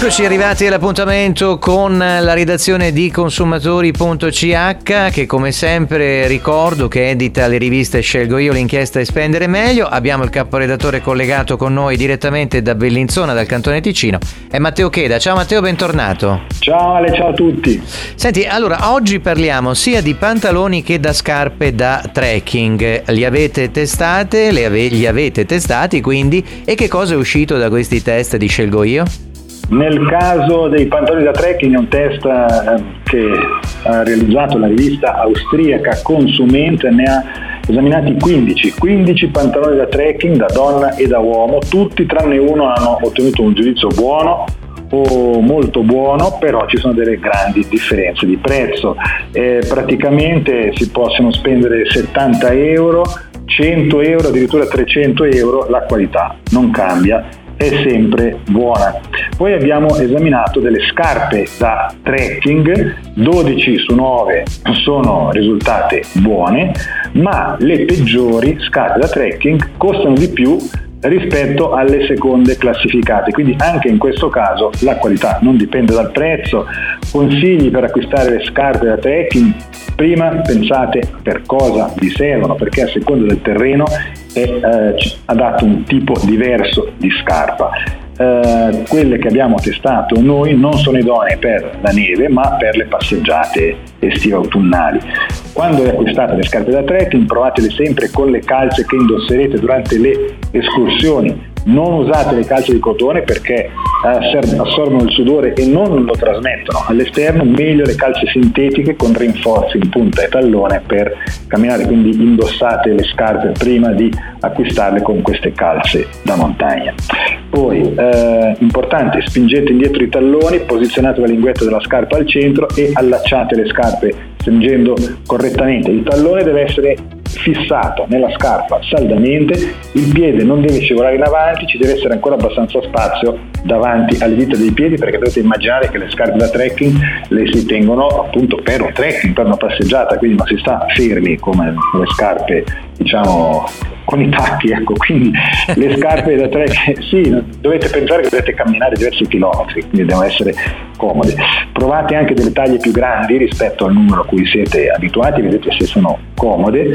Eccoci arrivati all'appuntamento con la redazione di consumatori.ch, che come sempre ricordo che edita le riviste Scelgo Io, l'inchiesta e Spendere Meglio. Abbiamo il caporedattore collegato con noi direttamente da Bellinzona, dal Cantone Ticino, è Matteo Cheda. Ciao Matteo, bentornato. Ciao Ale, ciao a tutti. Senti, allora oggi parliamo sia di pantaloni che da scarpe da trekking. Li avete testate, li avete testati quindi, e che cosa è uscito da questi test di Scelgo Io? Nel caso dei pantaloni da trekking è un test che ha realizzato la rivista austriaca Consument, ne ha esaminati 15 pantaloni da trekking da donna e da uomo, tutti tranne uno hanno ottenuto un giudizio buono o molto buono, però ci sono delle grandi differenze di prezzo. Praticamente si possono spendere 70 euro, 100 euro, addirittura 300 euro, la qualità non cambia, è sempre buona. Poi abbiamo esaminato delle scarpe da trekking, 12 su 9 sono risultate buone, ma le peggiori scarpe da trekking costano di più rispetto alle seconde classificate, quindi anche in questo caso la qualità non dipende dal prezzo. Consigli per acquistare le scarpe da trekking: prima pensate per cosa vi servono, perché a seconda del terreno è adatto un tipo diverso di scarpa. Quelle che abbiamo testato noi non sono idonee per la neve, ma per le passeggiate estive autunnali. Quando acquistate le scarpe da trekking, provatele sempre con le calze che indosserete durante le escursioni. Non usate le calze di cotone perché assorbono il sudore e non lo trasmettono all'esterno. Meglio le calze sintetiche con rinforzi in punta e tallone per camminare, quindi indossate le scarpe prima di acquistarle con queste calze da montagna. Poi importante, spingete indietro i talloni, posizionate la linguetta della scarpa al centro e allacciate le scarpe stringendo correttamente. Il tallone deve essere fissato nella scarpa saldamente, il piede non deve scivolare in avanti, ci deve essere ancora abbastanza spazio davanti alle dita dei piedi, perché dovete immaginare che le scarpe da trekking le si tengono appunto per un trekking, per una passeggiata, quindi non si sta fermi come le scarpe diciamo con i tacchi, ecco. Quindi le scarpe da trekking, sì, dovete pensare che dovete camminare diversi chilometri, quindi devono essere comode. Provate anche delle taglie più grandi rispetto al numero a cui siete abituati, vedete se sono comode.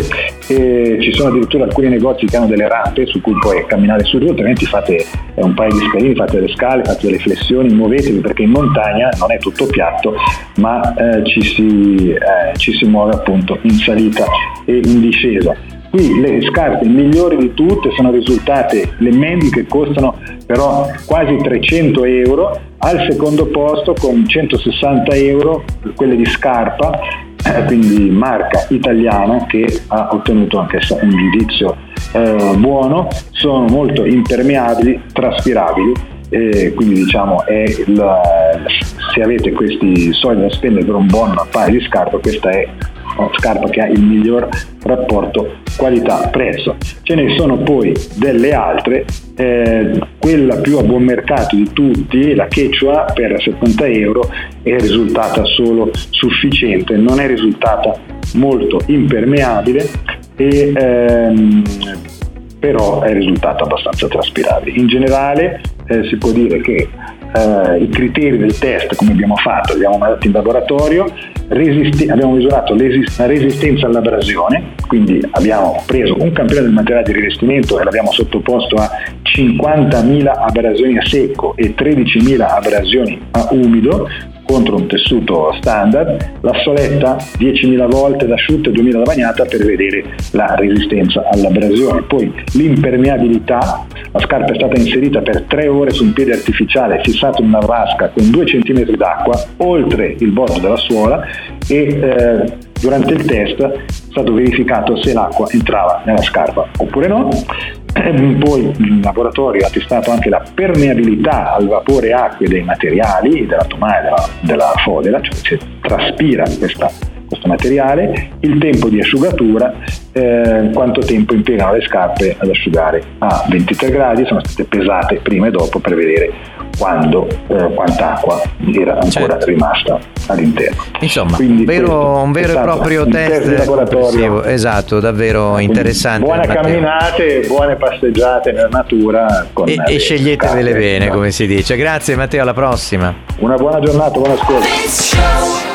Ci sono addirittura alcuni negozi che hanno delle rampe su cui puoi camminare su, altrimenti fate un paio di scalini, fate delle scale, fate delle flessioni, muovetevi, perché in montagna non è tutto piatto, ma ci si muove appunto in salita e in discesa. Qui le scarpe migliori di tutte sono risultate le Mendy, che costano però quasi 300 euro, al secondo posto con 160 euro quelle di Scarpa, quindi marca italiana, che ha ottenuto anche un giudizio buono. Sono molto impermeabili, traspirabili, quindi diciamo se avete questi soldi da spendere per un buon paio di scarpe, questa è una scarpa che ha il miglior rapporto qualità-prezzo. Ce ne sono poi delle altre, quella più a buon mercato di tutti, la Quechua, per 70 euro è risultata solo sufficiente, non è risultata molto impermeabile però è risultata abbastanza traspirabile. In generale si può dire che i criteri del test, come abbiamo fatto, li abbiamo mandati in laboratorio, abbiamo misurato la resistenza all'abrasione, quindi abbiamo preso un campione del materiale di rivestimento e l'abbiamo sottoposto a 50.000 abrasioni a secco e 13.000 abrasioni a umido contro un tessuto standard, la soletta 10.000 volte da asciutta e 2.000 da bagnata per vedere la resistenza all'abrasione. Poi l'impermeabilità: la scarpa è stata inserita per 3 ore su un piede artificiale fissato in una vasca con 2 cm d'acqua oltre il bordo della suola e durante il test è stato verificato se l'acqua entrava nella scarpa oppure no. Poi il laboratorio ha testato anche la permeabilità al vapore acque dei materiali, della tomaia e della fodera, cioè se traspira questo materiale, il tempo di asciugatura, quanto tempo impiegano le scarpe ad asciugare a 23 gradi, sono state pesate prima e dopo per vedere quant'acqua era ancora rimasta all'interno. Insomma, un vero e proprio test comprensivo, esatto, davvero interessante. Buone Matteo. Camminate, buone passeggiate nella natura e sceglietevele bene, come si dice. Grazie Matteo, alla prossima. Una buona giornata, buon ascolto.